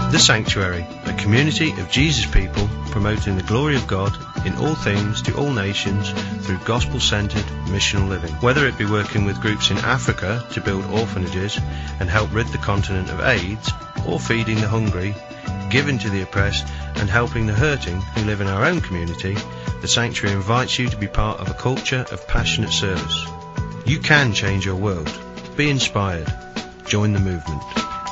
The Sanctuary, a community of Jesus people promoting the glory of God in all things to all nations through gospel-centered missional living. Whether it be working with groups in Africa to build orphanages and help rid the continent of AIDS, or feeding the hungry, giving to the oppressed and helping the hurting who live in our own community, the Sanctuary invites you to be part of a culture of passionate service. You can change your world. Be inspired. Join the movement.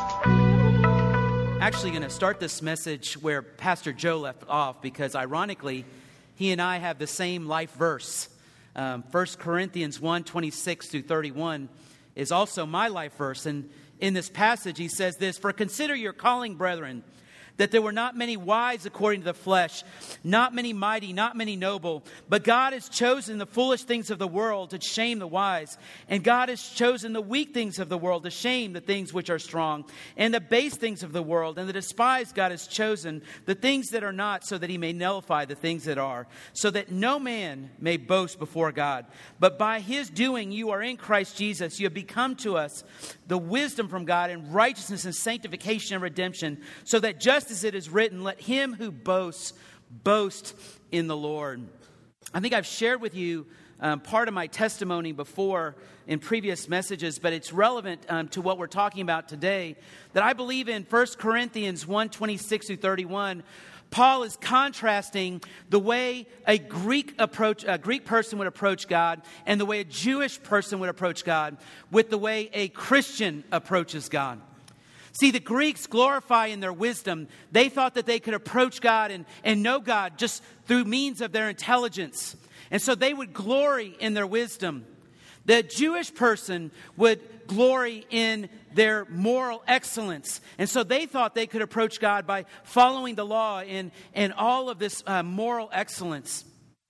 Actually going to start this message where Pastor Joe left off, because ironically he and I have the same life verse. 1 Corinthians 1:26 through 31 is also my life verse, and in this passage he says this: "For consider your calling, brethren, that there were not many wise according to the flesh, not many mighty, not many noble. But God has chosen the foolish things of the world to shame the wise. And God has chosen the weak things of the world to shame the things which are strong. And the base things of the world and the despised God has chosen, the things that are not, so that he may nullify the things that are, so that no man may boast before God. But by his doing you are in Christ Jesus. You have become to us the wisdom from God and righteousness and sanctification and redemption, so that just as it is written, let him who boasts, boast in the Lord." I think I've shared with you part of my testimony before in previous messages, but it's relevant to what we're talking about today. That I believe in 1 Corinthians 1:26 through 31, Paul is contrasting the way a Greek person would approach God and the way a Jewish person would approach God with the way a Christian approaches God. See, the Greeks glorify in their wisdom. They thought that they could approach God and know God just through means of their intelligence. And so they would glory in their wisdom. The Jewish person would glory in their moral excellence. And so they thought they could approach God by following the law and all of this moral excellence.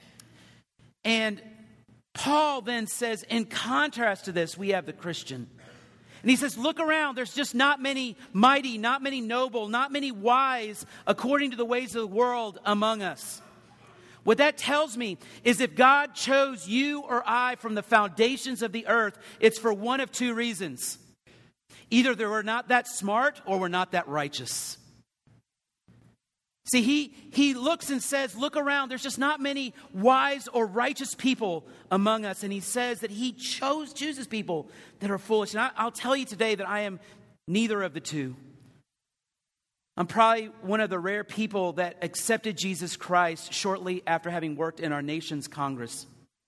And Paul then says, in contrast to this, we have the Christian. And he says, look around, there's just not many mighty, not many noble, not many wise according to the ways of the world among us. What that tells me is if God chose you or I from the foundations of the earth, it's for one of two reasons. Either we're not that smart or we're not that righteous. See, he looks and says, look around, there's just not many wise or righteous people among us. And he says that he chooses people that are foolish. And I'll tell you today that I am neither of the two. I'm probably one of the rare people that accepted Jesus Christ shortly after having worked in our nation's Congress.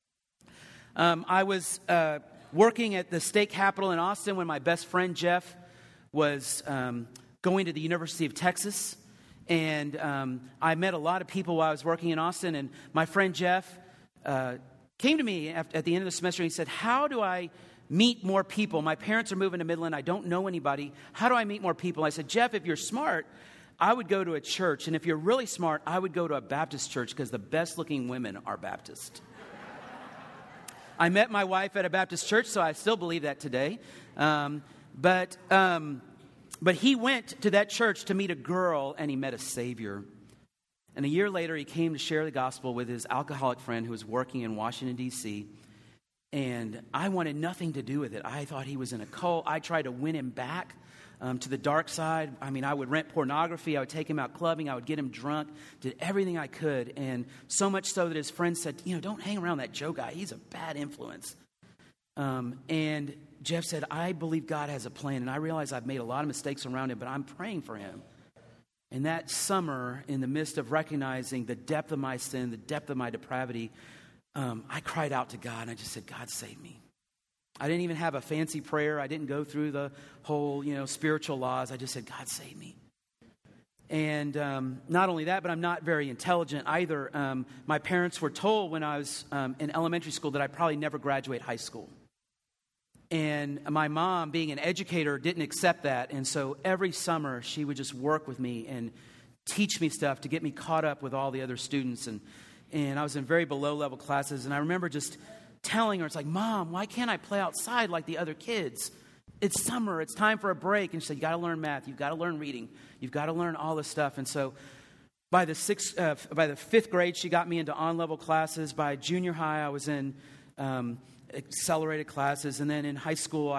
I was working at the state capitol in Austin when my best friend Jeff was going to the University of Texas. And I met a lot of people while I was working in Austin. And my friend Jeff came to me at the end of the semester and he said, how do I meet more people? My parents are moving to Midland. I don't know anybody. How do I meet more people? I said, Jeff, if you're smart, I would go to a church. And if you're really smart, I would go to a Baptist church because the best looking women are Baptist. I met my wife at a Baptist church, so I still believe that today. But he went to that church to meet a girl, and he met a Savior. And a year later, he came to share the gospel with his alcoholic friend who was working in Washington, D.C., and I wanted nothing to do with it. I thought he was in a cult. I tried to win him back to the dark side. I mean, I would rent pornography. I would take him out clubbing. I would get him drunk. Did everything I could. And so much so that his friends said, don't hang around that Joe guy. He's a bad influence. And Jeff said, I believe God has a plan. And I realize I've made a lot of mistakes around him, but I'm praying for him. And that summer, in the midst of recognizing the depth of my sin, the depth of my depravity, I cried out to God, and I just said, God, save me. I didn't even have a fancy prayer. I didn't go through the whole, spiritual laws. I just said, God, save me. And not only that, but I'm not very intelligent either. My parents were told when I was in elementary school that I'd probably never graduate high school. And my mom, being an educator, didn't accept that. And so every summer, she would just work with me and teach me stuff to get me caught up with all the other students. And I was in very below-level classes. And I remember just telling her, it's like, Mom, why can't I play outside like the other kids? It's summer. It's time for a break. And she said, you got to learn math. You've got to learn reading. You've got to learn all this stuff. And so by the fifth grade, she got me into on-level classes. By junior high, I was in accelerated classes. And then in high school, I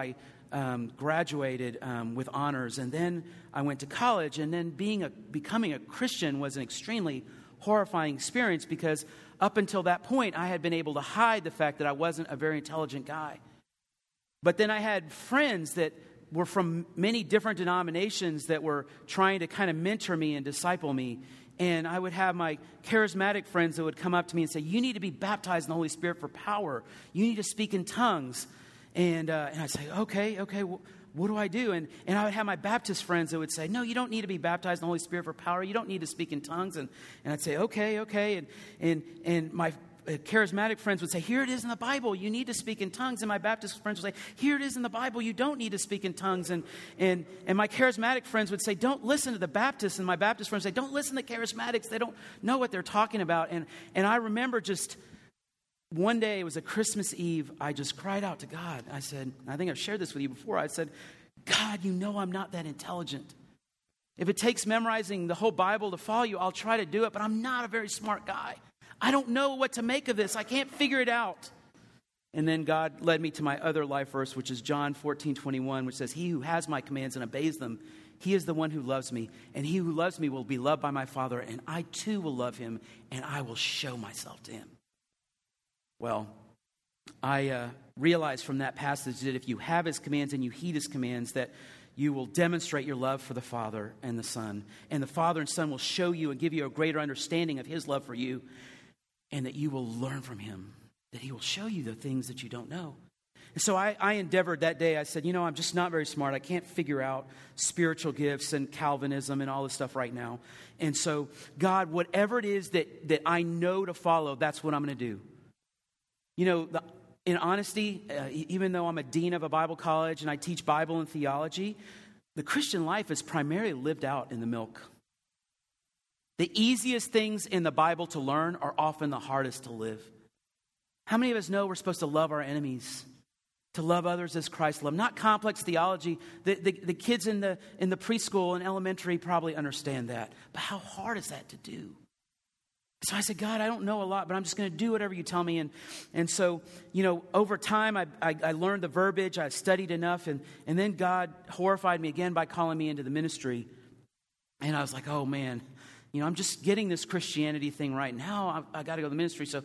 graduated with honors, and then I went to college, and then becoming a Christian was an extremely horrifying experience because up until that point, I had been able to hide the fact that I wasn't a very intelligent guy. But then I had friends that were from many different denominations that were trying to kind of mentor me and disciple me. And I would have my charismatic friends that would come up to me and say, you need to be baptized in the Holy Spirit for power. You need to speak in tongues. And I'd say, okay, what do I do? And I would have my Baptist friends that would say, no, you don't need to be baptized in the Holy Spirit for power. You don't need to speak in tongues. And I'd say, okay. And my charismatic friends would say, here it is in the Bible, you need to speak in tongues. And my Baptist friends would say, here it is in the Bible, you don't need to speak in tongues. And my charismatic friends would say, don't listen to the Baptists. And my Baptist friends would say, don't listen to charismatics, they don't know what they're talking about. And I remember just one day, it was a Christmas Eve, I just cried out to God. I said, I think I've shared this with you before, I said, God, you know I'm not that intelligent. If it takes memorizing the whole Bible to follow you, I'll try to do it, but I'm not a very smart guy. I don't know what to make of this. I can't figure it out. And then God led me to my other life verse, which is John 14:21, which says, he who has my commands and obeys them, he is the one who loves me. And he who loves me will be loved by my Father, and I too will love him, and I will show myself to him. Well, I realized from that passage that if you have his commands and you heed his commands, that you will demonstrate your love for the Father and the Son. And the Father and Son will show you and give you a greater understanding of his love for you, and that you will learn from him, that he will show you the things that you don't know. And so I endeavored that day. I said, I'm just not very smart. I can't figure out spiritual gifts and Calvinism and all this stuff right now. And so, God, whatever it is that I know to follow, that's what I'm going to do. In honesty, even though I'm a dean of a Bible college and I teach Bible and theology, the Christian life is primarily lived out in the milk. The easiest things in the Bible to learn are often the hardest to live. How many of us know we're supposed to love our enemies, to love others as Christ loved? Not complex theology. The kids in the preschool and elementary probably understand that. But how hard is that to do? So I said, God, I don't know a lot, but I'm just going to do whatever you tell me. And so, over time, I learned the verbiage. I studied enough. And then God horrified me again by calling me into the ministry. And I was like, oh, man, I'm just getting this Christianity thing right now. I got to go to the ministry. So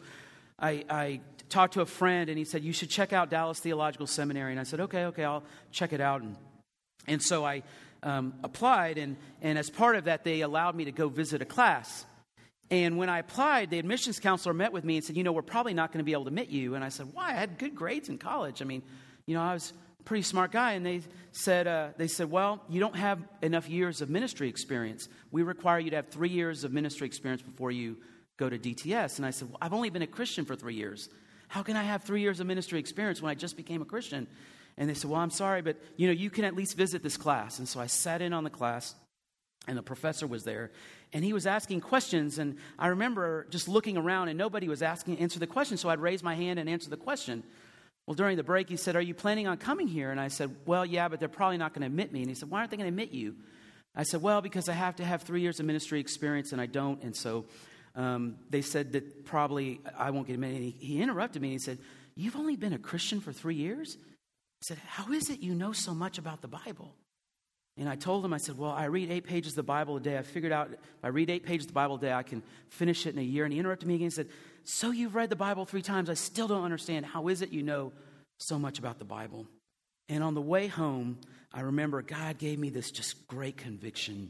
I talked to a friend, and he said, you should check out Dallas Theological Seminary. And I said, okay, I'll check it out. And so I applied, and as part of that, they allowed me to go visit a class. And when I applied, the admissions counselor met with me and said, we're probably not going to be able to admit you. And I said, why? I had good grades in college. I was a pretty smart guy. And they said, well, you don't have enough years of ministry experience. We require you to have 3 years of ministry experience before you go to DTS. And I said, well, I've only been a Christian for 3 years. How can I have 3 years of ministry experience when I just became a Christian? And they said, well, I'm sorry, but you can at least visit this class. And so I sat in on the class, and the professor was there, and he was asking questions. And I remember just looking around, and nobody was answer the question. So I'd raise my hand and answer the question. Well, during the break, he said, are you planning on coming here? And I said, well, yeah, but they're probably not going to admit me. And he said, why aren't they going to admit you? I said, well, because I have to have 3 years of ministry experience, and I don't. And so they said that probably I won't get admitted. And he interrupted me, and he said, you've only been a Christian for 3 years? I said, how is it you know so much about the Bible? And I told him, I said, well, I read 8 pages of the Bible a day. I figured out if I read 8 pages of the Bible a day, I can finish it in a year. And he interrupted me again and said, so you've read the Bible 3 times. I still don't understand. How is it you know so much about the Bible? And on the way home, I remember God gave me this just great conviction.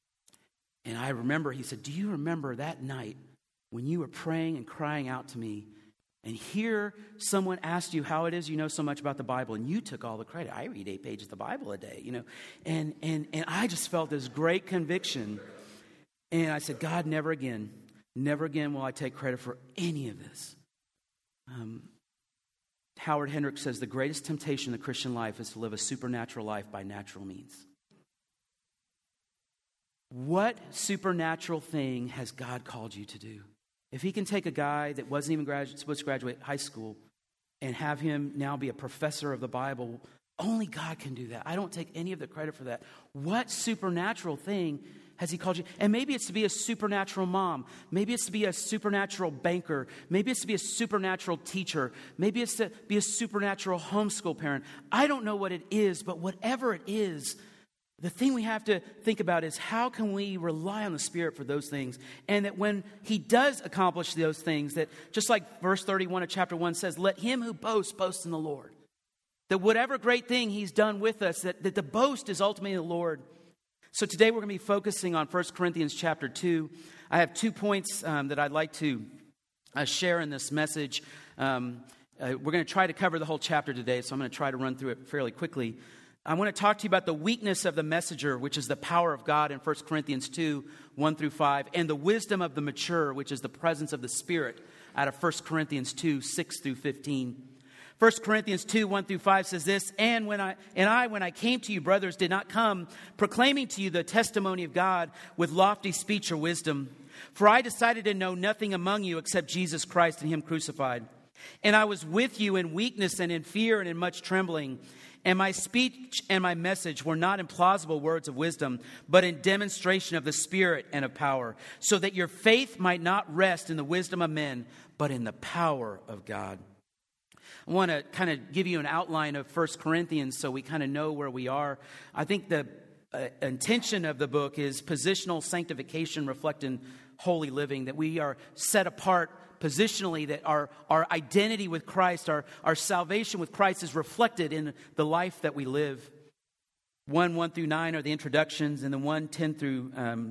And I remember, he said, do you remember that night when you were praying and crying out to me, and here someone asked you how it is you know so much about the Bible, and you took all the credit? I read 8 pages of the Bible a day, And I just felt this great conviction. And I said, God, never again will I take credit for any of this. Howard Hendricks says the greatest temptation in the Christian life is to live a supernatural life by natural means. What supernatural thing has God called you to do? If he can take a guy that wasn't even supposed to graduate high school and have him now be a professor of the Bible, only God can do that. I don't take any of the credit for that. What supernatural thing has he called you? And maybe it's to be a supernatural mom. Maybe it's to be a supernatural banker. Maybe it's to be a supernatural teacher. Maybe it's to be a supernatural homeschool parent. I don't know what it is, but whatever it is, the thing we have to think about is how can we rely on the Spirit for those things? And that when he does accomplish those things, that just like verse 31 of chapter 1 says, let him who boasts, boast in the Lord. That whatever great thing he's done with us, that the boast is ultimately the Lord. So today we're going to be focusing on 1 Corinthians chapter 2. I have 2 points that I'd like to share in this message. We're going to try to cover the whole chapter today, so I'm going to try to run through it fairly quickly. I want to talk to you about the weakness of the messenger, which is the power of God in 1 Corinthians 2, 1 through 5, and the wisdom of the mature, which is the presence of the Spirit, out of 1 Corinthians 2, 6 through 15. 1 Corinthians 2, 1 through 5 says this, And when I came to you, brothers, did not come proclaiming to you the testimony of God with lofty speech or wisdom. For I decided to know nothing among you except Jesus Christ and him crucified. And I was with you in weakness and in fear and in much trembling. And my speech and my message were not in plausible words of wisdom, but in demonstration of the Spirit and of power, so that your faith might not rest in the wisdom of men, but in the power of God. I want to kind of give you an outline of 1 Corinthians so we kind of know where we are. I think the intention of the book is positional sanctification reflecting holy living, that we are set apart positionally, that our identity with Christ, our salvation with Christ is reflected in the life that we live. 1 through 9 are the introductions, and then 1:10 through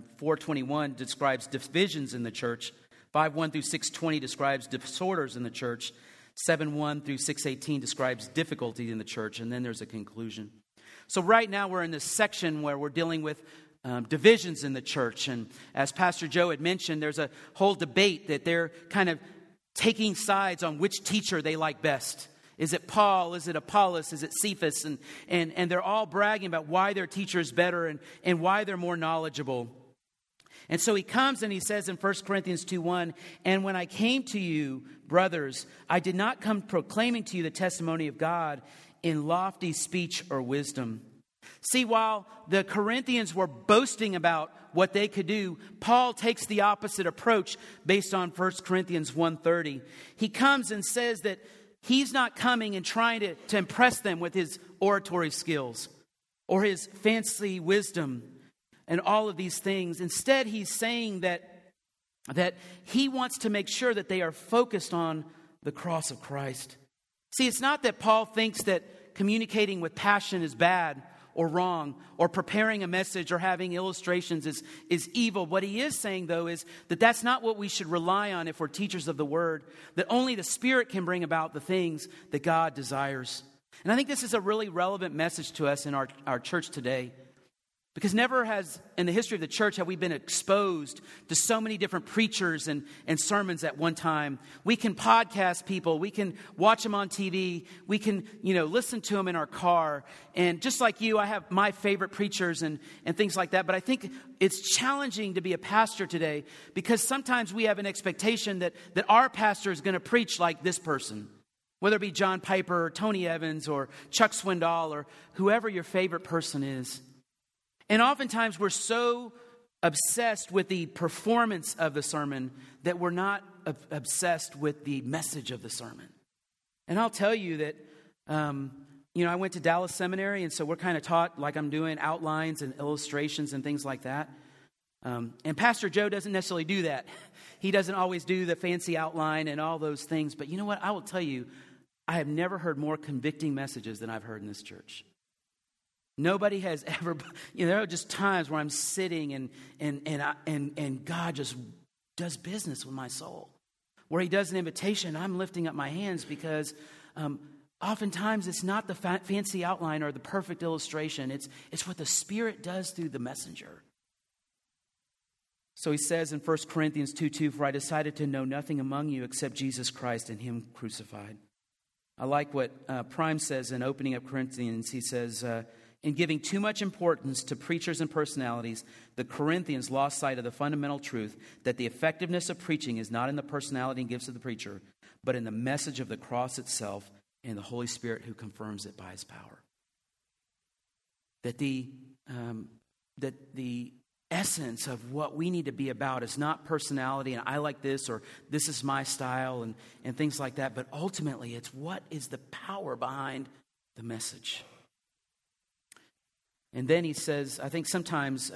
4:21 describes divisions in the church. 5:1 through 6:20 describes disorders in the church. 7:1 through 6:18 describes difficulty in the church, and then there's a conclusion. So right now we're in this section where we're dealing with divisions in the church. And as Pastor Joe had mentioned, there's a whole debate that they're kind of taking sides on which teacher they like best. Is it Paul? Is it Apollos? Is it Cephas? And they're all bragging about why their teacher is better and why they're more knowledgeable. And so he comes and he says in 1 Corinthians 2:1, And when I came to you, brothers, I did not come proclaiming to you the testimony of God in lofty speech or wisdom. See, while the Corinthians were boasting about what they could do, Paul takes the opposite approach based on 1 Corinthians 1:30. He comes and says that he's not coming and trying to impress them with his oratory skills or his fancy wisdom and all of these things. Instead, he's saying that he wants to make sure that they are focused on the cross of Christ. See, it's not that Paul thinks that communicating with passion is bad or wrong, or preparing a message or having illustrations is evil. What he is saying, though, is that that's not what we should rely on if we're teachers of the Word, that only the Spirit can bring about the things that God desires. And I think this is a really relevant message to us in our church today. Because never has, in the history of the church, have we been exposed to so many different preachers and sermons at one time. We can podcast people. We can watch them on TV. We can, listen to them in our car. And just like you, I have my favorite preachers and things like that. But I think it's challenging to be a pastor today because sometimes we have an expectation that our pastor is going to preach like this person. Whether it be John Piper or Tony Evans or Chuck Swindoll or whoever your favorite person is. And oftentimes we're so obsessed with the performance of the sermon that we're not obsessed with the message of the sermon. And I'll tell you that, I went to Dallas Seminary, and so we're kind of taught, like I'm doing, outlines and illustrations and things like that. And Pastor Joe doesn't necessarily do that. He doesn't always do the fancy outline and all those things. But you know what? I will tell you, I have never heard more convicting messages than I've heard in this church. Nobody has ever, there are just times where I'm sitting and God just does business with my soul. Where he does an invitation, I'm lifting up my hands because oftentimes it's not the fancy outline or the perfect illustration. It's what the Spirit does through the messenger. So he says in 1 Corinthians 2:2, For I decided to know nothing among you except Jesus Christ and him crucified. I like what Prime says in opening up Corinthians. He says, in giving too much importance to preachers and personalities, the Corinthians lost sight of the fundamental truth that the effectiveness of preaching is not in the personality and gifts of the preacher, but in the message of the cross itself and the Holy Spirit who confirms it by his power. That the essence of what we need to be about is not personality and I like this or this is my style and things like that, but ultimately it's what is the power behind the message. And then he says, I think sometimes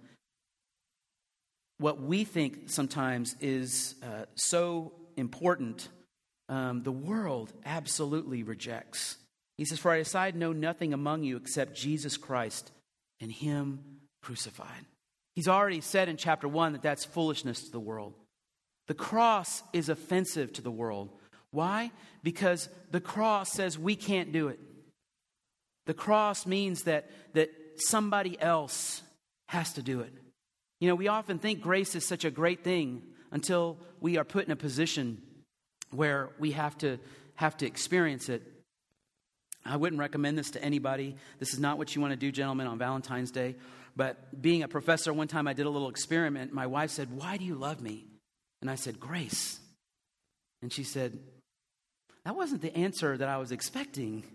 what we think sometimes is so important, the world absolutely rejects. He says, for I decide to know nothing among you except Jesus Christ and him crucified. He's already said in chapter 1 that that's foolishness to the world. The cross is offensive to the world. Why? Because the cross says we can't do it. The cross means that somebody else has to do it. You know, we often think grace is such a great thing until we are put in a position where we have to experience it. I wouldn't recommend this to anybody. This is not what you want to do, gentlemen, on Valentine's Day. But being a professor, one time I did a little experiment. My wife said, why do you love me? And I said, grace. And she said, that wasn't the answer that I was expecting.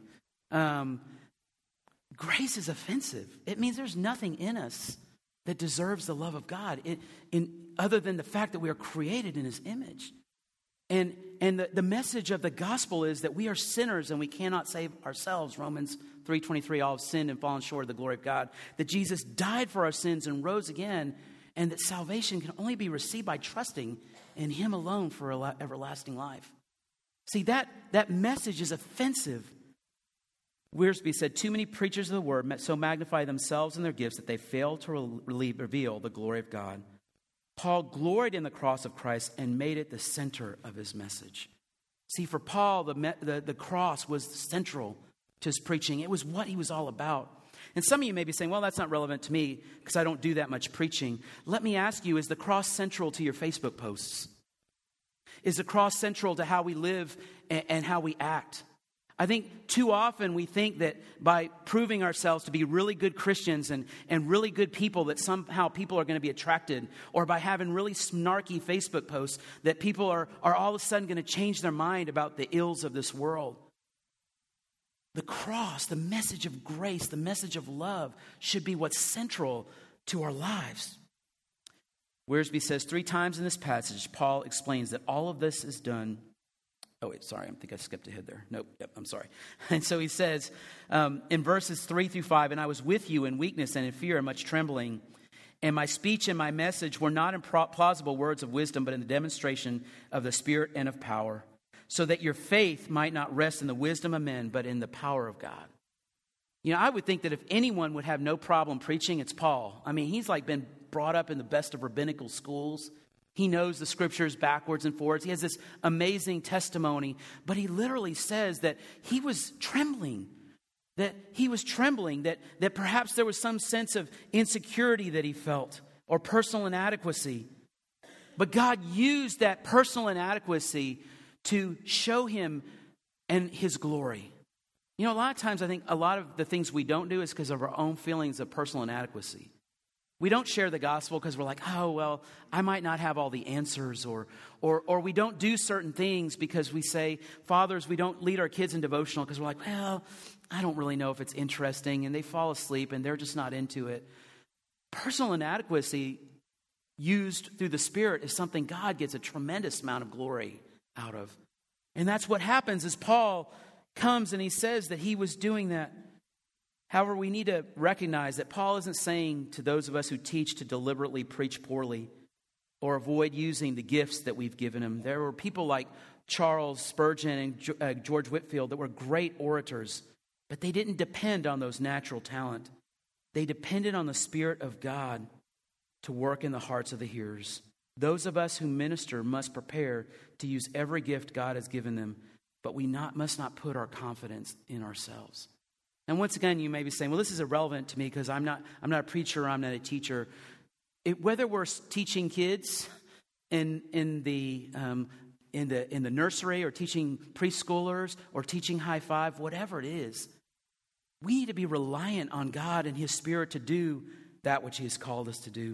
Grace is offensive. It means there's nothing in us that deserves the love of God, other than the fact that we are created in his image. And the message of the gospel is that we are sinners and we cannot save ourselves. Romans 3:23, all have sinned and fallen short of the glory of God. That Jesus died for our sins and rose again, and that salvation can only be received by trusting in him alone for everlasting life. See, that message is offensive. Wiersbe said, too many preachers of the word so magnify themselves and their gifts that they fail to reveal the glory of God. Paul gloried in the cross of Christ and made it the center of his message. See, for Paul, the cross was central to his preaching. It was what he was all about. And some of you may be saying, well, that's not relevant to me because I don't do that much preaching. Let me ask you, is the cross central to your Facebook posts? Is the cross central to how we live and how we act? I think too often we think that by proving ourselves to be really good Christians and really good people that somehow people are going to be attracted, or by having really snarky Facebook posts that people are all of a sudden going to change their mind about the ills of this world. The cross, the message of grace, the message of love should be what's central to our lives. Wiersbe says 3 times in this passage, Paul explains that all of this is done. Oh, wait, sorry, I think I skipped ahead there. Nope, I'm sorry. And so he says in verses 3-5, and I was with you in weakness and in fear and much trembling. And my speech and my message were not in plausible words of wisdom, but in the demonstration of the Spirit and of power, so that your faith might not rest in the wisdom of men, but in the power of God. You know, I would think that if anyone would have no problem preaching, it's Paul. I mean, he's like been brought up in the best of rabbinical schools. He knows the scriptures backwards and forwards. He has this amazing testimony. But he literally says that he was trembling. That perhaps there was some sense of insecurity that he felt, or personal inadequacy. But God used that personal inadequacy to show him and his glory. You know, a lot of times I think a lot of the things we don't do is because of our own feelings of personal inadequacy. We don't share the gospel because we're like, oh, well, I might not have all the answers. Or we don't do certain things because we say, fathers, we don't lead our kids in devotional because we're like, well, I don't really know if it's interesting. And they fall asleep and they're just not into it. Personal inadequacy used through the Spirit is something God gets a tremendous amount of glory out of. And that's what happens as Paul comes and he says that he was doing that. However, we need to recognize that Paul isn't saying to those of us who teach to deliberately preach poorly or avoid using the gifts that we've given him. There were people like Charles Spurgeon and George Whitefield that were great orators, but they didn't depend on those natural talent. They depended on the Spirit of God to work in the hearts of the hearers. Those of us who minister must prepare to use every gift God has given them, but we must not put our confidence in ourselves. And once again, you may be saying, well, this is irrelevant to me because I'm not a preacher, I'm not a teacher. Whether we're teaching kids in the nursery or teaching preschoolers or teaching High Five, whatever it is, we need to be reliant on God and His Spirit to do that which He has called us to do.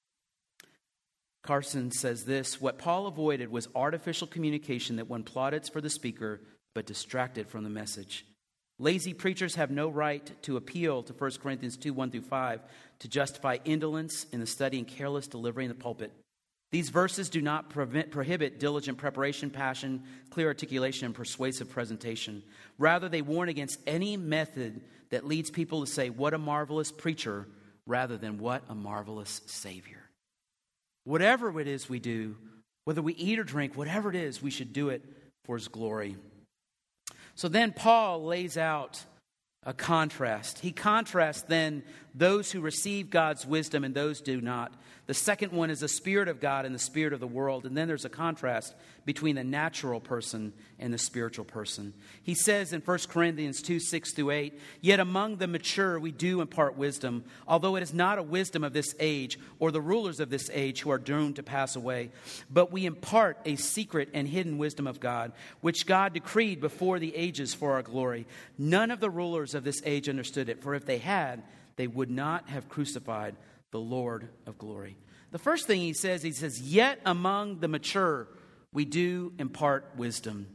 Carson says this, what Paul avoided was artificial communication that won plaudits for the speaker but distracted from the message. Lazy preachers have no right to appeal to 1 Corinthians 2, 1 through 5 to justify indolence in the study and careless delivery in the pulpit. These verses do not prohibit diligent preparation, passion, clear articulation, and persuasive presentation. Rather, they warn against any method that leads people to say, "What a marvelous preacher," rather than "What a marvelous Savior." Whatever it is we do, whether we eat or drink, whatever it is, we should do it for His glory. So then Paul lays out a contrast. He contrasts then those who receive God's wisdom and those do not. The second one is the Spirit of God and the spirit of the world. And then there's a contrast between the natural person and the spiritual person. He says in 1 Corinthians 2, 6 through 8, "Yet among the mature we do impart wisdom, although it is not a wisdom of this age or the rulers of this age who are doomed to pass away. But we impart a secret and hidden wisdom of God, which God decreed before the ages for our glory. None of the rulers of this age understood it, for if they had, they would not have crucified the Lord of glory." The first thing he says, "Yet among the mature we do impart wisdom."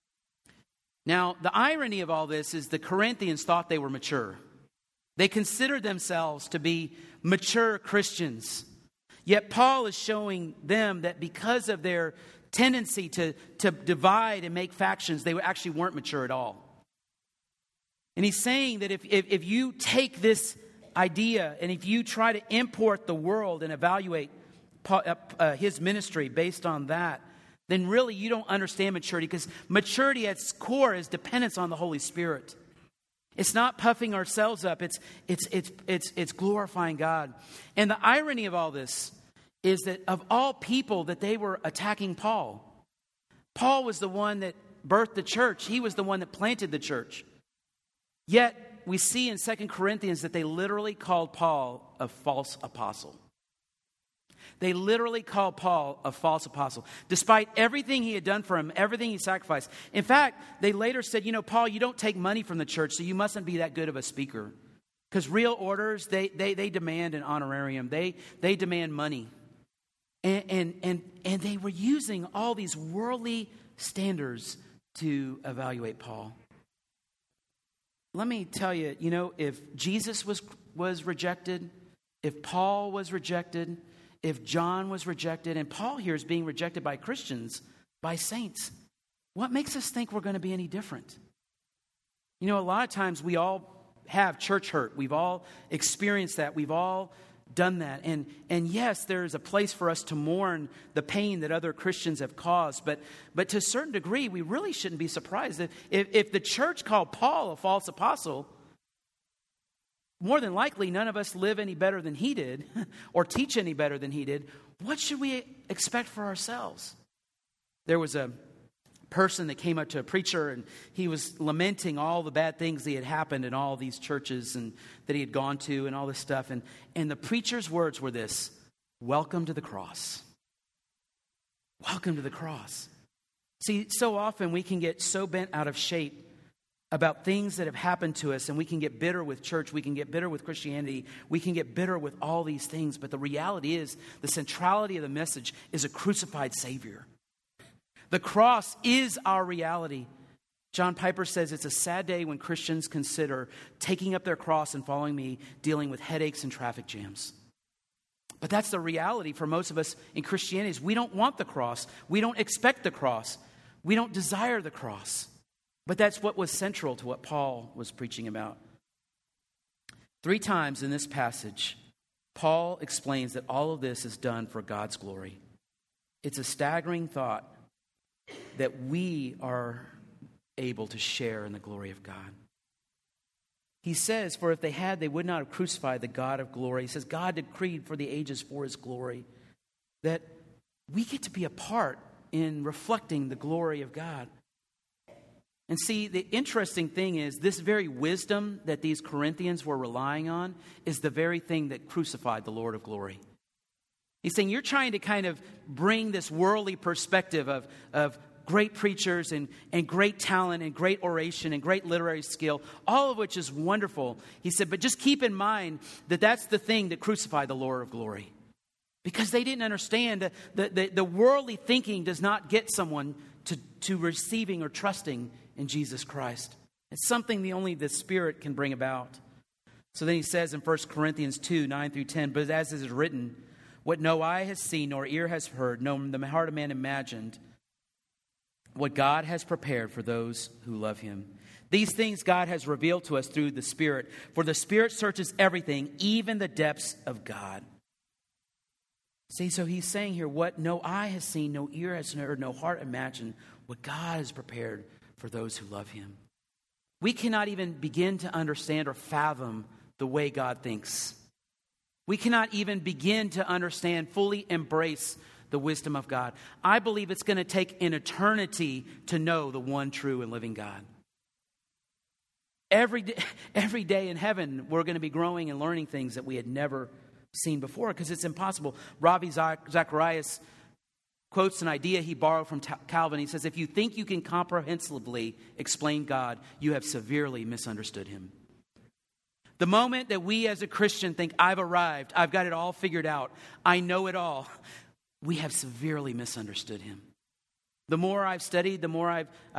Now, the irony of all this is the Corinthians thought they were mature. They considered themselves to be mature Christians. Yet Paul is showing them that because of their tendency to divide and make factions, they actually weren't mature at all. And he's saying that if you take this idea and if you try to import the world and evaluate his ministry based on that, then really you don't understand maturity, because maturity at its core is dependence on the Holy Spirit. It's not puffing ourselves up. It's glorifying God. And the irony of all this is that of all people that they were attacking Paul, Paul was the one that birthed the church. He was the one that planted the church. Yet we see in 2 Corinthians that they literally called Paul a false apostle. They literally called Paul a false apostle, despite everything he had done for him, everything he sacrificed. In fact, they later said, Paul, you don't take money from the church, so you mustn't be that good of a speaker. Because real orders, they demand an honorarium. They demand money. And they were using all these worldly standards to evaluate Paul. Let me tell you, if Jesus was rejected, if Paul was rejected, if John was rejected, and Paul here is being rejected by Christians, by saints, what makes us think we're going to be any different? A lot of times we all have church hurt. We've all experienced that. We've all done that. And yes, there is a place for us to mourn the pain that other Christians have caused. But to a certain degree, we really shouldn't be surprised that if the church called Paul a false apostle, more than likely none of us live any better than he did or teach any better than he did. What should we expect for ourselves? There was a person that came up to a preacher and he was lamenting all the bad things that had happened in all these churches and that he had gone to and all this stuff. And the preacher's words were this: "Welcome to the cross. Welcome to the cross." See, so often we can get so bent out of shape about things that have happened to us, and we can get bitter with church, we can get bitter with Christianity, we can get bitter with all these things. But the reality is, the centrality of the message is a crucified Savior. The cross is our reality. John Piper says it's a sad day when Christians consider taking up their cross and following me, dealing with headaches and traffic jams. But that's the reality for most of us in Christianity. Is we don't want the cross. We don't expect the cross. We don't desire the cross. But that's what was central to what Paul was preaching about. 3 times in this passage, Paul explains that all of this is done for God's glory. It's a staggering thought that we are able to share in the glory of God. He says, "For if they had, they would not have crucified the God of glory." He says, God decreed for the ages for His glory. That we get to be a part in reflecting the glory of God. And see, the interesting thing is this very wisdom that these Corinthians were relying on is the very thing that crucified the Lord of glory. He's saying you're trying to kind of bring this worldly perspective of great preachers and great talent and great oration and great literary skill, all of which is wonderful. He said, but just keep in mind that that's the thing that crucified the Lord of glory. Because they didn't understand the worldly thinking does not get someone to receiving or trusting in Jesus Christ. It's something only the Spirit can bring about. So then he says in 1 Corinthians 2, 9 through 10, but as it is written, what no eye has seen, nor ear has heard, nor the heart of man imagined, what God has prepared for those who love him. These things God has revealed to us through the Spirit. For the Spirit searches everything, even the depths of God. See, so he's saying here, what no eye has seen, no ear has heard, no heart imagined, what God has prepared for those who love him. We cannot even begin to understand or fathom the way God thinks. We cannot even begin to understand, fully embrace the wisdom of God. I believe it's going to take an eternity to know the one true and living God. Every day in heaven, we're going to be growing and learning things that we had never seen before because it's impossible. Ravi Zacharias quotes an idea he borrowed from Calvin. He says, if you think you can comprehensively explain God, you have severely misunderstood him. The moment that we as a Christian think, I've arrived, I've got it all figured out, I know it all, we have severely misunderstood him. The more I've studied, the more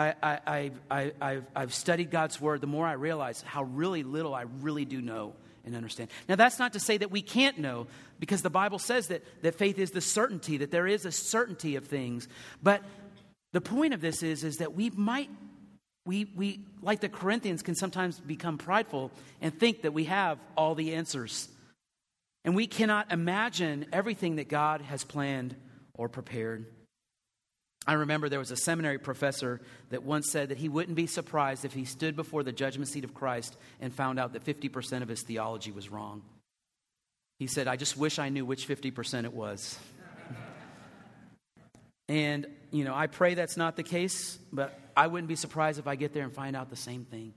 I've studied God's word, the more I realize how really little I really do know and understand. Now, that's not to say that we can't know, because the Bible says that faith is the certainty, that there is a certainty of things. But the point of this is that we like the Corinthians, can sometimes become prideful and think that we have all the answers. And we cannot imagine everything that God has planned or prepared. I remember there was a seminary professor that once said that he wouldn't be surprised if he stood before the judgment seat of Christ and found out that 50% of his theology was wrong. He said, I just wish I knew which 50% it was. And, I pray that's not the case, but I wouldn't be surprised if I get there and find out the same thing.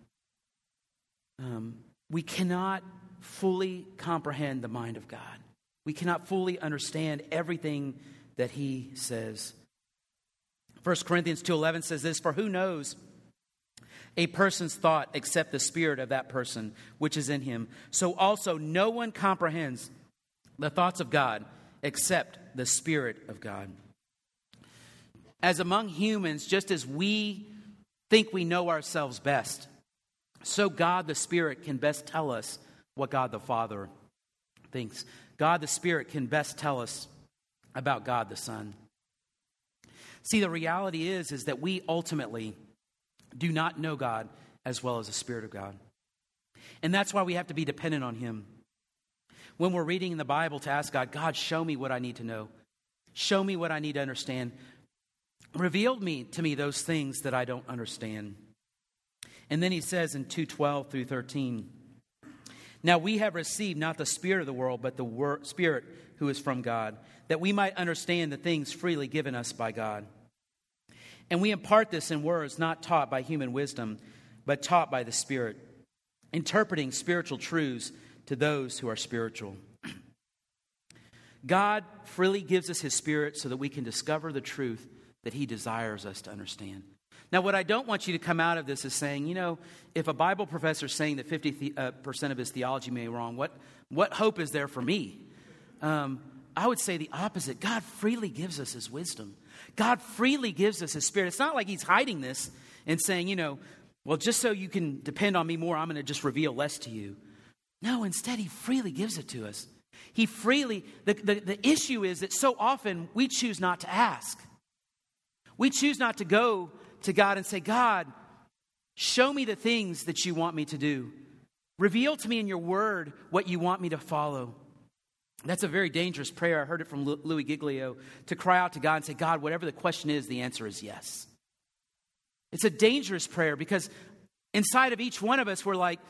We cannot fully comprehend the mind of God. We cannot fully understand everything that he says. 1 Corinthians 2:11 says this, for who knows a person's thought except the spirit of that person which is in him? So also no one comprehends the thoughts of God except the Spirit of God. As among humans, just as we think we know ourselves best, so God the Spirit can best tell us what God the Father thinks. God the Spirit can best tell us about God the Son. See, the reality is that we ultimately do not know God as well as the Spirit of God. And that's why we have to be dependent on him. When we're reading in the Bible, to ask God, God, show me what I need to know. Show me what I need to understand. Reveal to me those things that I don't understand. And then he says in 2:12 through 13, now we have received not the spirit of the world, but the Spirit who is from God, that we might understand the things freely given us by God. And we impart this in words not taught by human wisdom, but taught by the Spirit, interpreting spiritual truths to those who are spiritual. God freely gives us his Spirit so that we can discover the truth that he desires us to understand. Now, what I don't want you to come out of this is saying, if a Bible professor is saying that 50% of his theology may be wrong, what hope is there for me? I would say the opposite. God freely gives us his wisdom. God freely gives us his Spirit. It's not like he's hiding this and saying, well, just so you can depend on me more, I'm going to just reveal less to you. No, instead, he freely gives it to us. He freely, the issue is that so often we choose not to ask. We choose not to go to God and say, God, show me the things that you want me to do. Reveal to me in your word what you want me to follow. That's a very dangerous prayer. I heard it from Louis Giglio, to cry out to God and say, God, whatever the question is, the answer is yes. It's a dangerous prayer because inside of each one of us, we're like,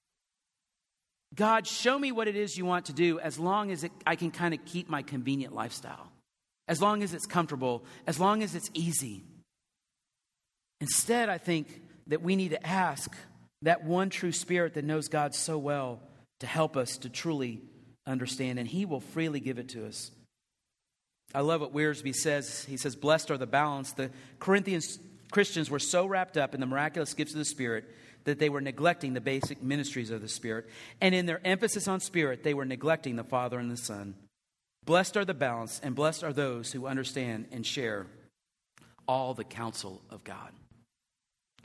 God, show me what it is you want to do as long as I can kind of keep my convenient lifestyle. As long as it's comfortable, as long as it's easy. Instead, I think that we need to ask that one true Spirit that knows God so well to help us to truly understand, and he will freely give it to us. I love what Wiersbe says. He says, blessed are the balanced. The Corinthians Christians were so wrapped up in the miraculous gifts of the Spirit that they were neglecting the basic ministries of the Spirit. And in their emphasis on Spirit, they were neglecting the Father and the Son. Blessed are the balanced, and blessed are those who understand and share all the counsel of God.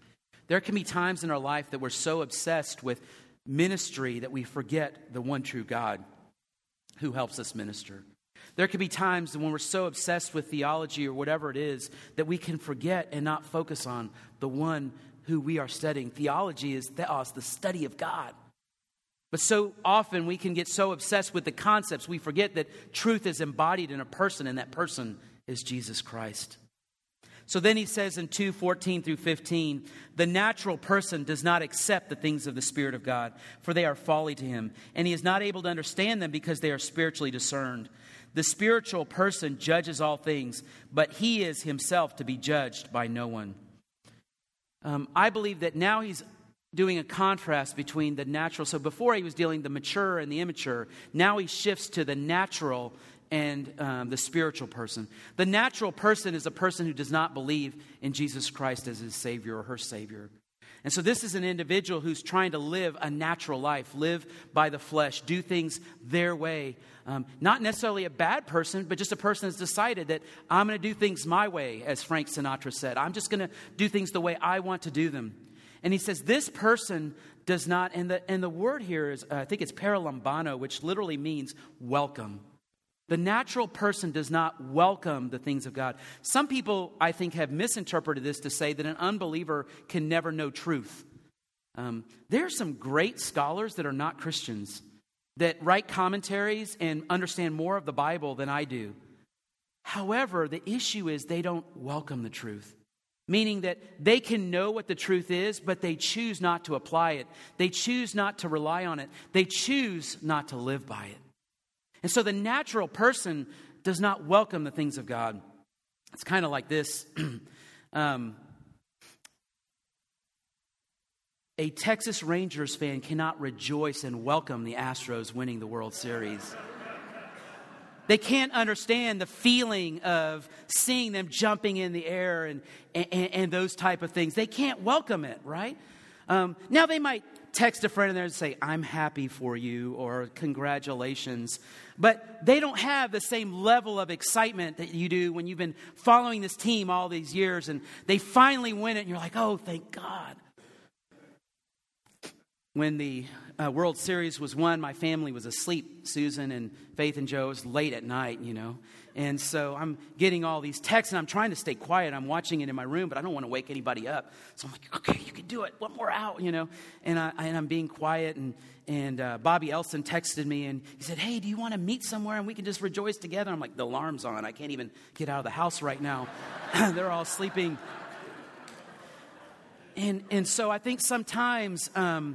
There can be times in our life that we're so obsessed with ministry that we forget the one true God who helps us minister. There can be times when we're so obsessed with theology or whatever it is that we can forget and not focus on the one who we are studying. Theology is theos, the study of God. But so often we can get so obsessed with the concepts, we forget that truth is embodied in a person, and that person is Jesus Christ. So then he says in 2:14 through 15, the natural person does not accept the things of the Spirit of God, for they are folly to him, and he is not able to understand them because they are spiritually discerned. The spiritual person judges all things, but he is himself to be judged by no one. I believe that now he's doing a contrast between the natural. So before he was dealing the mature and the immature. Now he shifts to the natural and the spiritual person. The natural person is a person who does not believe in Jesus Christ as his Savior or her Savior. And so this is an individual who's trying to live a natural life, live by the flesh, do things their way. Not necessarily a bad person, but just a person that's decided that I'm going to do things my way, as Frank Sinatra said. I'm just going to do things the way I want to do them. And he says this person does not, and the word here is, I think it's paralambano, which literally means welcome. The natural person does not welcome the things of God. Some people, I think, have misinterpreted this to say that an unbeliever can never know truth. There are some great scholars that are not Christians that write commentaries and understand more of the Bible than I do. However, the issue is they don't welcome the truth. Meaning that they can know what the truth is, but they choose not to apply it. They choose not to rely on it. They choose not to live by it. And so the natural person does not welcome the things of God. It's kind of like this. A Texas Rangers fan cannot rejoice and welcome the Astros winning the World Series. They can't understand the feeling of seeing them jumping in the air and those type of things. They can't welcome it, right? Now they might text a friend in there and say, I'm happy for you, or congratulations. But they don't have the same level of excitement that you do when you've been following this team all these years and they finally win it and you're like, oh, thank God. When the World Series was won, my family was asleep. Susan and Faith and Joe, it was late at night, And so I'm getting all these texts, and I'm trying to stay quiet. I'm watching it in my room, but I don't want to wake anybody up. So I'm like, okay, you can do it. One more out, And I'm being quiet, and Bobby Elson texted me, and he said, hey, do you want to meet somewhere, and we can just rejoice together? I'm like, the alarm's on. I can't even get out of the house right now. They're all sleeping. And so I think sometimes...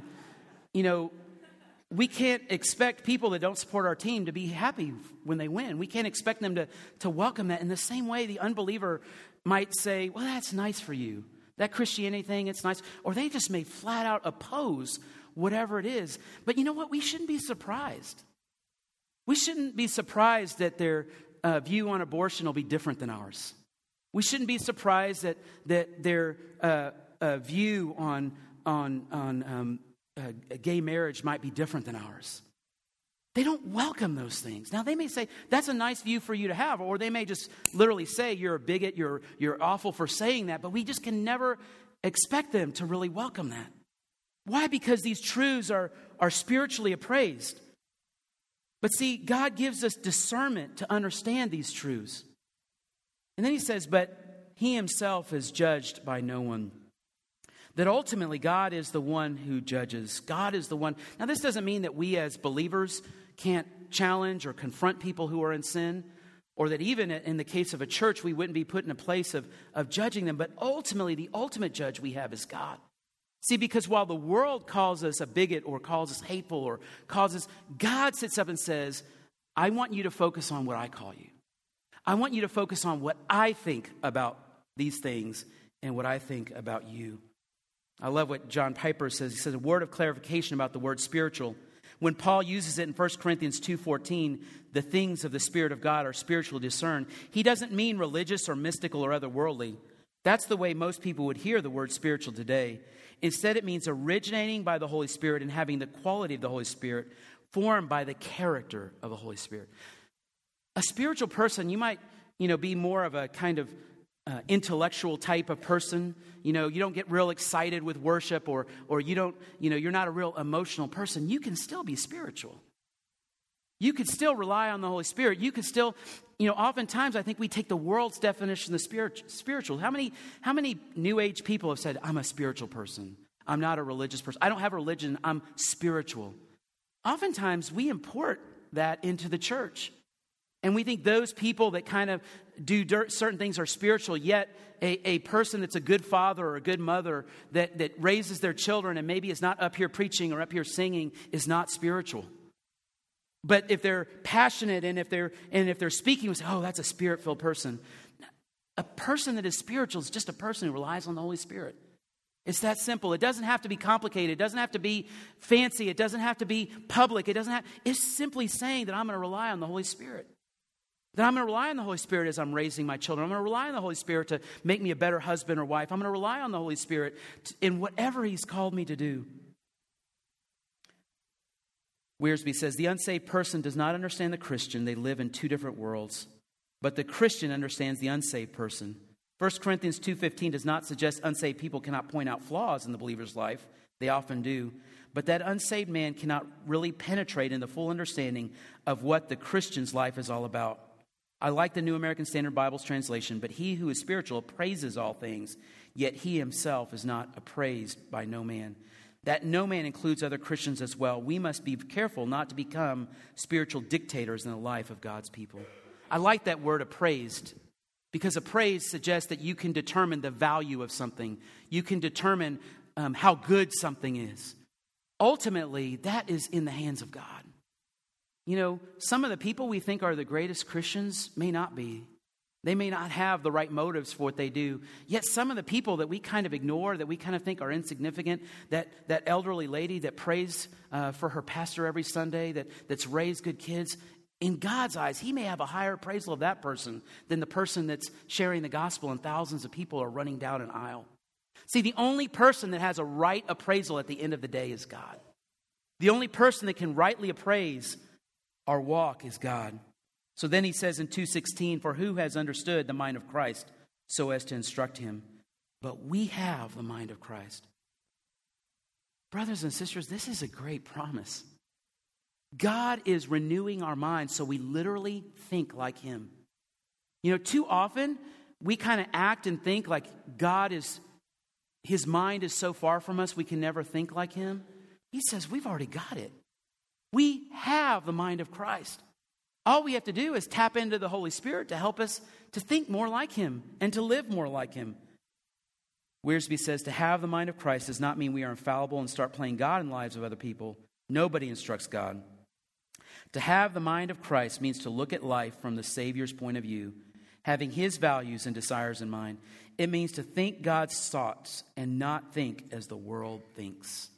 we can't expect people that don't support our team to be happy when they win. We can't expect them to welcome that. In the same way, the unbeliever might say, well, that's nice for you. That Christianity thing, it's nice. Or they just may flat out oppose whatever it is. But you know what? We shouldn't be surprised. We shouldn't be surprised that their view on abortion will be different than ours. We shouldn't be surprised that their view on gay marriage might be different than ours. They don't welcome those things. Now, they may say, that's a nice view for you to have, or they may just literally say, you're a bigot, you're awful for saying that, but we just can never expect them to really welcome that. Why? Because these truths are spiritually appraised. But see, God gives us discernment to understand these truths. And then he says, but he himself is judged by no one. That ultimately God is the one who judges. God is the one. Now, this doesn't mean that we as believers can't challenge or confront people who are in sin, or that even in the case of a church, we wouldn't be put in a place of judging them. But ultimately, the ultimate judge we have is God. See, because while the world calls us a bigot or calls us hateful or calls us, God sits up and says, I want you to focus on what I call you. I want you to focus on what I think about these things and what I think about you. I love what John Piper says. He says a word of clarification about the word spiritual. When Paul uses it in 1 Corinthians 2:14, the things of the Spirit of God are spiritually discerned. He doesn't mean religious or mystical or otherworldly. That's the way most people would hear the word spiritual today. Instead, it means originating by the Holy Spirit and having the quality of the Holy Spirit, formed by the character of the Holy Spirit. A spiritual person, you might, be more of a kind of intellectual type of person. You don't get real excited with worship, or you don't, you're not a real emotional person. You can still be spiritual. You could still rely on the Holy Spirit. You could still, oftentimes I think we take the world's definition of spiritual. How many New Age people have said, I'm a spiritual person. I'm not a religious person. I don't have a religion. I'm spiritual. Oftentimes we import that into the church. And we think those people that kind of do certain things are spiritual, yet a person that's a good father or a good mother that raises their children and maybe is not up here preaching or up here singing is not spiritual. But if they're passionate and if they're speaking, we say, oh, that's a spirit-filled person. A person that is spiritual is just a person who relies on the Holy Spirit. It's that simple. It doesn't have to be complicated. It doesn't have to be fancy. It doesn't have to be public. It's simply saying that I'm going to rely on the Holy Spirit. That I'm going to rely on the Holy Spirit as I'm raising my children. I'm going to rely on the Holy Spirit to make me a better husband or wife. I'm going to rely on the Holy Spirit in whatever He's called me to do. Wiersbe says, the unsaved person does not understand the Christian. They live in two different worlds. But the Christian understands the unsaved person. 1 Corinthians 2:15 does not suggest unsaved people cannot point out flaws in the believer's life. They often do. But that unsaved man cannot really penetrate in the full understanding of what the Christian's life is all about. I like the New American Standard Bible's translation, but he who is spiritual appraises all things, yet he himself is not appraised by no man. That no man includes other Christians as well. We must be careful not to become spiritual dictators in the life of God's people. I like that word appraised, because appraised suggests that you can determine the value of something. You can determine how good something is. Ultimately, that is in the hands of God. Some of the people we think are the greatest Christians may not be. They may not have the right motives for what they do. Yet some of the people that we kind of ignore, that we kind of think are insignificant, that elderly lady that prays for her pastor every Sunday, that's raised good kids, in God's eyes, He may have a higher appraisal of that person than the person that's sharing the gospel and thousands of people are running down an aisle. See, the only person that has a right appraisal at the end of the day is God. The only person that can rightly appraise our walk is God. So then he says in 2:16, for who has understood the mind of Christ so as to instruct him? But we have the mind of Christ. Brothers and sisters, this is a great promise. God is renewing our minds so we literally think like Him. Too often we kind of act and think like His mind is so far from us we can never think like Him. He says we've already got it. We have the mind of Christ. All we have to do is tap into the Holy Spirit to help us to think more like Him and to live more like Him. Wiersbe says to have the mind of Christ does not mean we are infallible and start playing God in the lives of other people. Nobody instructs God. To have the mind of Christ means to look at life from the Savior's point of view, having His values and desires in mind. It means to think God's thoughts and not think as the world thinks.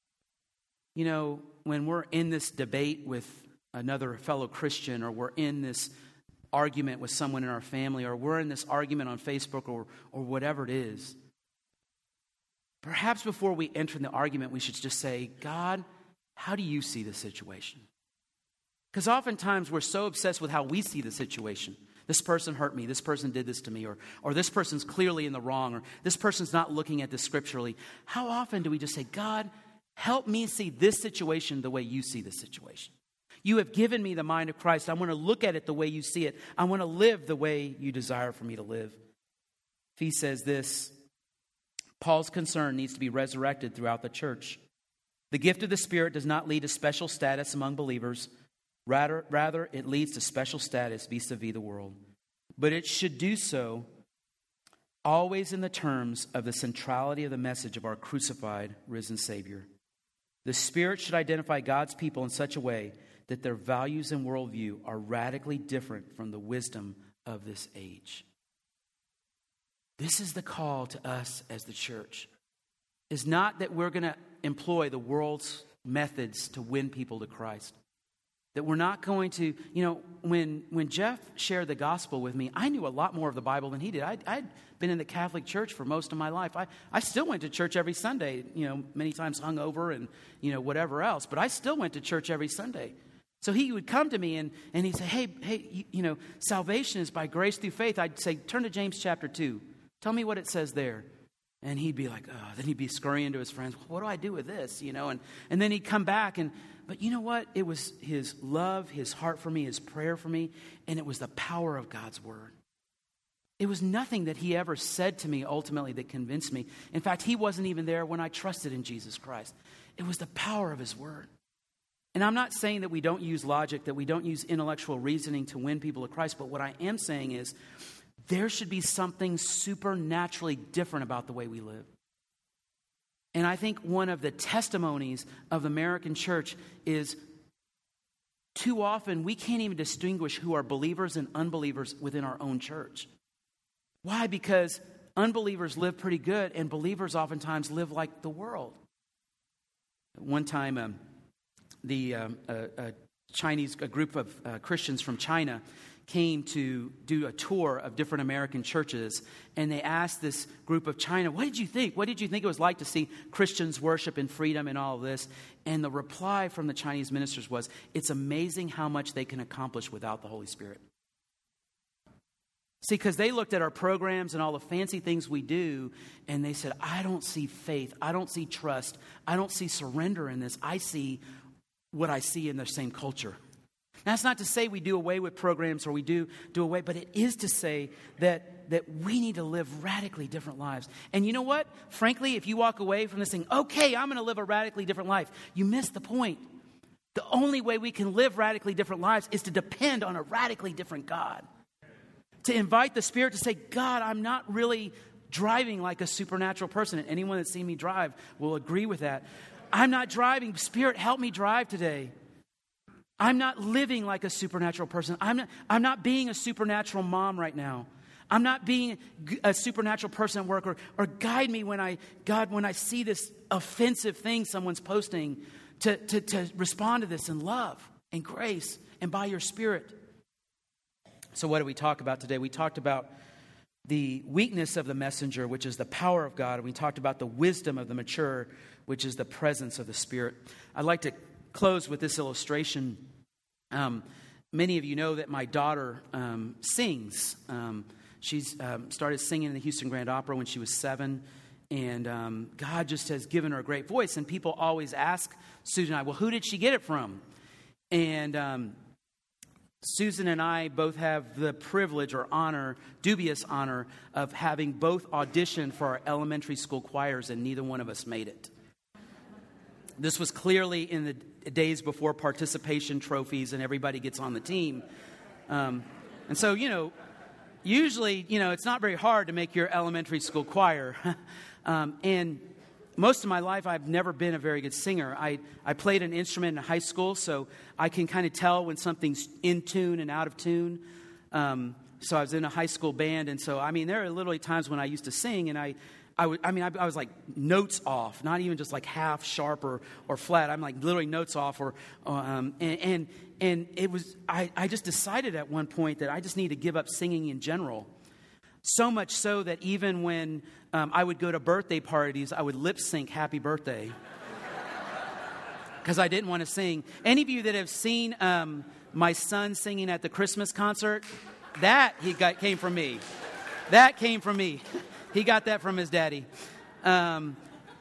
When we're in this debate with another fellow Christian, or we're in this argument with someone in our family, or we're in this argument on Facebook or whatever it is, perhaps before we enter in the argument, we should just say, God, how do you see the situation? Because oftentimes we're so obsessed with how we see the situation. This person hurt me, this person did this to me, or this person's clearly in the wrong, or this person's not looking at this scripturally. How often do we just say, God, help me see this situation the way you see the situation? You have given me the mind of Christ. I want to look at it the way you see it. I want to live the way you desire for me to live. He says this, Paul's concern needs to be resurrected throughout the church. The gift of the Spirit does not lead to special status among believers. Rather, it leads to special status vis-a-vis the world. But it should do so always in the terms of the centrality of the message of our crucified, risen Savior. The Spirit should identify God's people in such a way that their values and worldview are radically different from the wisdom of this age. This is the call to us as the church. It's not that we're going to employ the world's methods to win people to Christ. That we're not going to, when Jeff shared the gospel with me, I knew a lot more of the Bible than he did. I'd been in the Catholic Church for most of my life. I still went to church every Sunday, many times hungover and, whatever else. But I still went to church every Sunday. So he would come to me and he'd say, hey, salvation is by grace through faith. I'd say, turn to James chapter 2. Tell me what it says there. And he'd be like, then he'd be scurrying to his friends. What do I do with this? And then he'd come back. But you know what? It was his love, his heart for me, his prayer for me. And it was the power of God's word. It was nothing that he ever said to me ultimately that convinced me. In fact, he wasn't even there when I trusted in Jesus Christ. It was the power of his word. And I'm not saying that we don't use logic, that we don't use intellectual reasoning to win people to Christ. But what I am saying is there should be something supernaturally different about the way we live. And I think one of the testimonies of the American church is too often we can't even distinguish who are believers and unbelievers within our own church. Why? Because unbelievers live pretty good and believers oftentimes live like the world. One time, a group of Christians from China came to do a tour of different American churches, and they asked this group of China, what did you think? What did you think it was like to see Christians worship in freedom and all of this? And the reply from the Chinese ministers was, it's amazing how much they can accomplish without the Holy Spirit. See, because they looked at our programs and all the fancy things we do, and they said, I don't see faith, I don't see trust, I don't see surrender in this. I see what I see in the same culture. Now, that's not to say we do away with programs or we do away, but it is to say that we need to live radically different lives. And you know what? Frankly, if you walk away from this saying, okay, I'm going to live a radically different life, you miss the point. The only way we can live radically different lives is to depend on a radically different God. To invite the Spirit to say, God, I'm not really driving like a supernatural person. And anyone that's seen me drive will agree with that. I'm not driving. Spirit, help me drive today. I'm not living like a supernatural person. I'm not being a supernatural mom right now. I'm not being a supernatural person at work, or guide me when I see this offensive thing someone's posting to respond to this in love and grace and by your Spirit. So what did we talk about today? We talked about the weakness of the messenger, which is the power of God. And we talked about the wisdom of the mature, which is the presence of the Spirit. I'd like to close with this illustration. Many of you know that my daughter sings. She's started singing in the Houston Grand Opera when she was 7. And God just has given her a great voice. And people always ask Susan and I, well, who did she get it from? And Susan and I both have the privilege or honor, dubious honor, of having both auditioned for our elementary school choirs, and neither one of us made it. This was clearly in the days before participation trophies and everybody gets on the team. And so, usually, it's not very hard to make your elementary school choir. And most of my life, I've never been a very good singer. I played an instrument in high school, so I can kind of tell when something's in tune and out of tune. So I was in a high school band, and so, there are literally times when I used to sing, and I was like notes off, not even just like half sharp or flat. I'm like literally notes off, and it was, I just decided at one point that I just need to give up singing in general. So much so that even when I would go to birthday parties, I would lip sync "Happy Birthday" because I didn't want to sing. Any of you that have seen my son singing at the Christmas concert, that came from me. That came from me. He got that from his daddy. And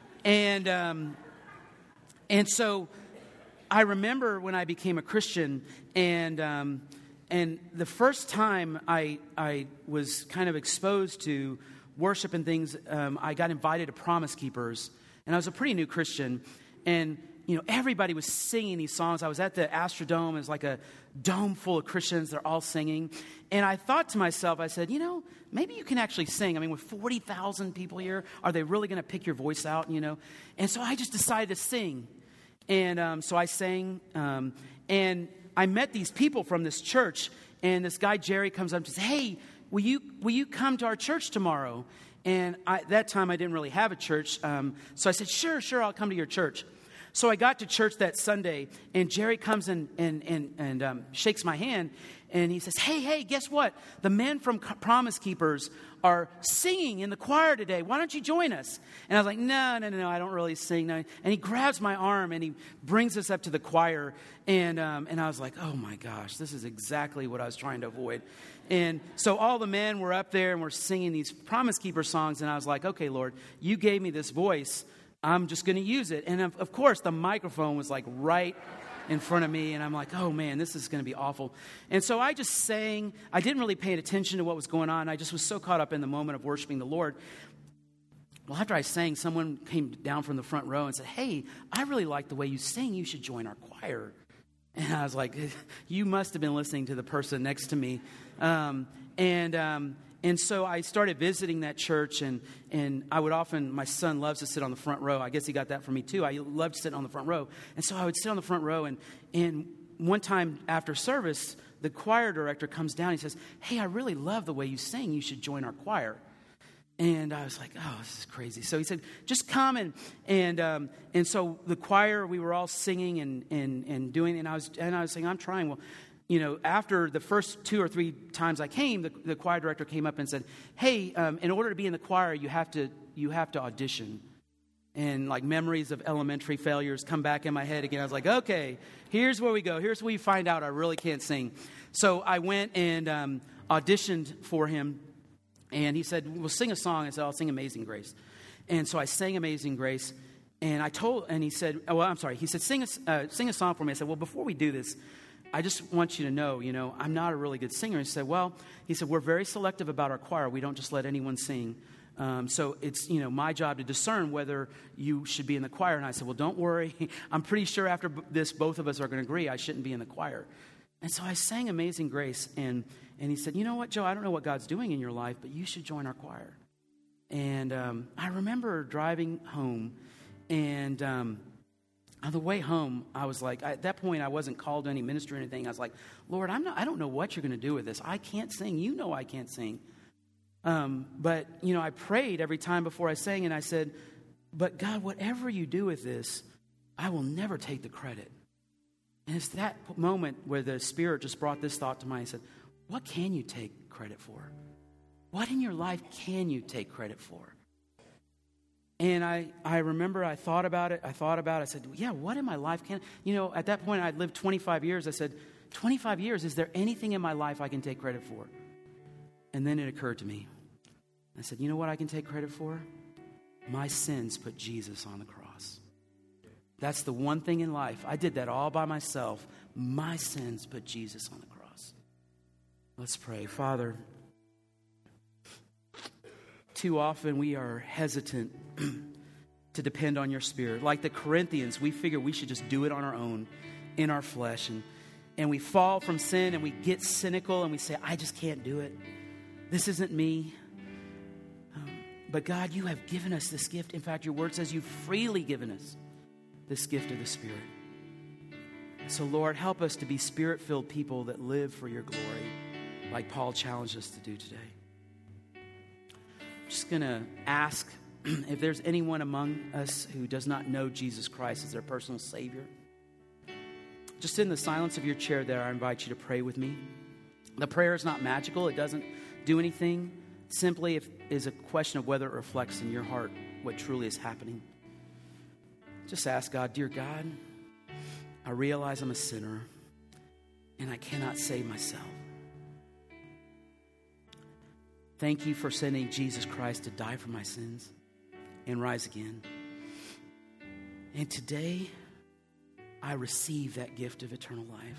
so I remember when I became a Christian, and the first time I was kind of exposed to worship and things, I got invited to Promise Keepers, and I was a pretty new Christian, and everybody was singing these songs. I was at the Astrodome. It was like a dome full of Christians. They're all singing. And I thought to myself, I said, maybe you can actually sing. With 40,000 people here, are they really going to pick your voice out, And so I just decided to sing. And so I sang. And I met these people from this church. And this guy, Jerry, comes up and says, hey, will you come to our church tomorrow? And that time I didn't really have a church. So I said, sure, I'll come to your church. So I got to church that Sunday, and Jerry comes and shakes my hand, And he says, hey, guess what? The men from Promise Keepers are singing in the choir today. Why don't you join us? And I was like, no, I don't really sing. No. And he grabs my arm and he brings us up to the choir. And I was like, oh my gosh, this is exactly what I was trying to avoid. And so all the men were up there and we're singing these Promise Keeper songs. And I was like, okay, Lord, you gave me this voice. I'm just going to use it. And of course, the microphone was like right in front of me, and I'm like, oh man, this is going to be awful. And so I just sang. I didn't really pay attention to what was going on. I just was so caught up in the moment of worshiping the Lord. Well, after I sang, someone came down from the front row and said, hey, I really like the way you sing. You should join our choir. And I was like, you must have been listening to the person next to me. And so I started visiting that church, and I would often, my son loves to sit on the front row. I guess he got that from me too. I loved sitting on the front row. And so I would sit on the front row, and one time after service, the choir director comes down and he says, hey, I really love the way you sing. You should join our choir. And I was like, oh, this is crazy. So he said, just come. And so the choir, we were all singing and doing, and I was saying, I'm trying. Well, you know, after the first 2 or 3 times I came, the choir director came up and said, hey, in order to be in the choir, you have to audition. And like memories of elementary failures come back in my head again. I was like, okay, here's where we go. Here's where you find out I really can't sing. So I went and auditioned for him. And he said, well, sing a song. I said, I'll sing Amazing Grace. And so I sang Amazing Grace. And he said, oh, well, I'm sorry. He said, sing a song for me. I said, well, before we do this, I just want you to know, I'm not a really good singer. He said, we're very selective about our choir. We don't just let anyone sing. So it's, my job to discern whether you should be in the choir. And I said, well, don't worry. I'm pretty sure after this, both of us are going to agree I shouldn't be in the choir. And so I sang Amazing Grace. And he said, you know what, Joe, I don't know what God's doing in your life, but you should join our choir. And I remember driving home, and on the way home, I was like, at that point, I wasn't called to any ministry or anything. I was like, Lord, I don't know what you're going to do with this. I can't sing. You know I can't sing. But, I prayed every time before I sang, and I said, but God, whatever you do with this, I will never take the credit. And it's that moment where the Spirit just brought this thought to mind. He said, what can you take credit for? What in your life can you take credit for? And I remember I thought about it. I said, yeah, what in my life can... at that point, I'd lived 25 years. I said, 25 years, is there anything in my life I can take credit for? And then it occurred to me. I said, you know what I can take credit for? My sins put Jesus on the cross. That's the one thing in life. I did that all by myself. My sins put Jesus on the cross. Let's pray. Father, too often we are hesitant to depend on your Spirit. Like the Corinthians, we figure we should just do it on our own, in our flesh. And we fall from sin and we get cynical and we say, I just can't do it. This isn't me. But God, you have given us this gift. In fact, your word says you've freely given us this gift of the Spirit. So Lord, help us to be Spirit-filled people that live for your glory, like Paul challenged us to do today. I'm just going to ask if there's anyone among us who does not know Jesus Christ as their personal Savior. Just in the silence of your chair there, I invite you to pray with me. The prayer is not magical. It doesn't do anything. Simply is a question of whether it reflects in your heart what truly is happening. Just ask God, dear God, I realize I'm a sinner and I cannot save myself. Thank you for sending Jesus Christ to die for my sins and rise again. And today, I receive that gift of eternal life.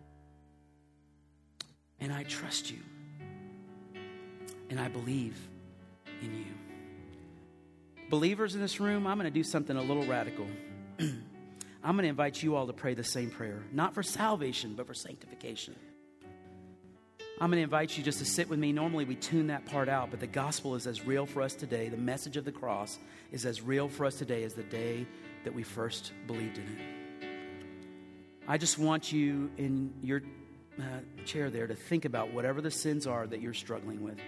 And I trust you. And I believe in you. Believers in this room, I'm going to do something a little radical. I'm going to invite you all to pray the same prayer. Not for salvation, but for sanctification. I'm going to invite you just to sit with me. Normally we tune that part out, but the gospel is as real for us today. The message of the cross is as real for us today as the day that we first believed in it. I just want you in your chair there to think about whatever the sins are that you're struggling with.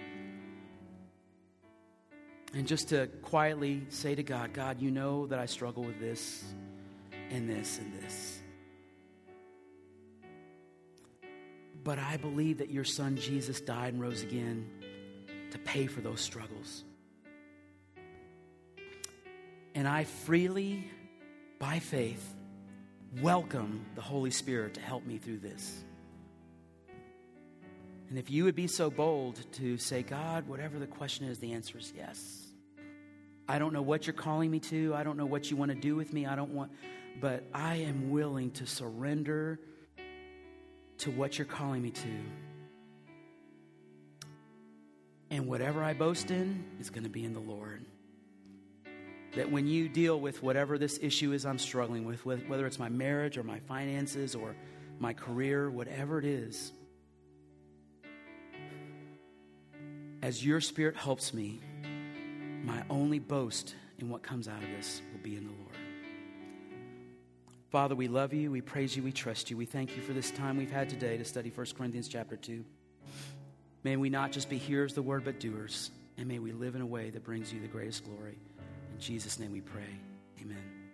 And just to quietly say to God, God, you know that I struggle with this and this and this. But I believe that your son Jesus died and rose again to pay for those struggles. And I freely, by faith, welcome the Holy Spirit to help me through this. And if you would be so bold to say, God, whatever the question is, the answer is yes. I don't know what you're calling me to. I don't know what you want to do with me. But I am willing to surrender to what you're calling me to. And whatever I boast in is going to be in the Lord. That when you deal with whatever this issue is I'm struggling with, whether it's my marriage or my finances or my career, whatever it is, as your Spirit helps me, my only boast in what comes out of this will be in the Lord. Father, we love you, we praise you, we trust you. We thank you for this time we've had today to study 1 Corinthians chapter 2. May we not just be hearers of the word, but doers. And may we live in a way that brings you the greatest glory. In Jesus' name we pray. Amen.